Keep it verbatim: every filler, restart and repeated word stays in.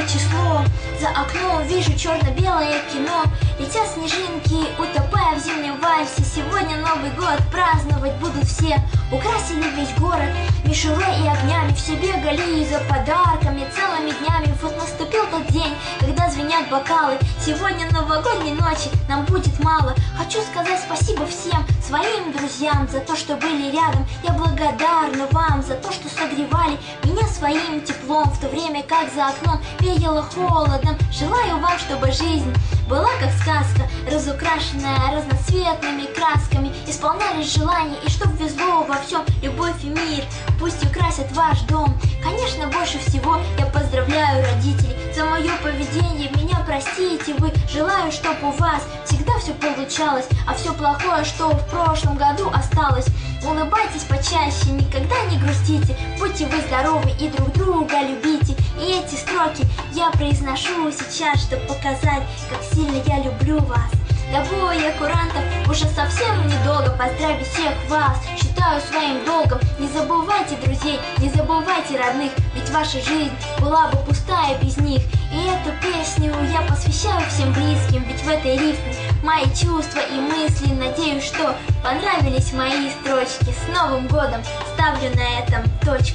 число. За окном вижу черно-белое кино. Летят снежинки, утопая в зимнем вальсе. Сегодня Новый год праздновать будут все. Украсили весь город мишурой и огнями. Все бегали за подарками целыми днями. Вот наступил тот день, когда звенят бокалы. Сегодня новогодней ночи нам будет мало. Хочу сказать спасибо всем своим друзьям за то, что были рядом. Я благодарна вам за то, что согревали меня своим теплом, в то время как за окном веяло холодом. Желаю вам, чтобы жизнь была как сказка, разукрашенная разноцветными красками. Исполнялись желания, и чтоб везло во всем любовь и мир. Пусть украсят ваш дом. Конечно, больше всего я поздравляю родителей за мое поведение. Меня простите вы. Желаю, чтоб у вас всегда все получалось, а все плохое, что в прошлом году осталось. Улыбайтесь почаще, никогда не грустите. Будьте вы здоровы и друг друга любите. И эти строки я произношу сейчас, чтобы показать, как сильно я люблю вас. До боя курантов уже совсем недолго. Поздравить всех вас считаю своим долгом. Не забывайте друзей, не забывайте родных, ведь ваша жизнь была бы пустая без них. И эту песню я посвящаю всем близким, ведь в этой рифме мои чувства и мысли. Надеюсь, что понравились мои строчки. С Новым годом ставлю на этом точку.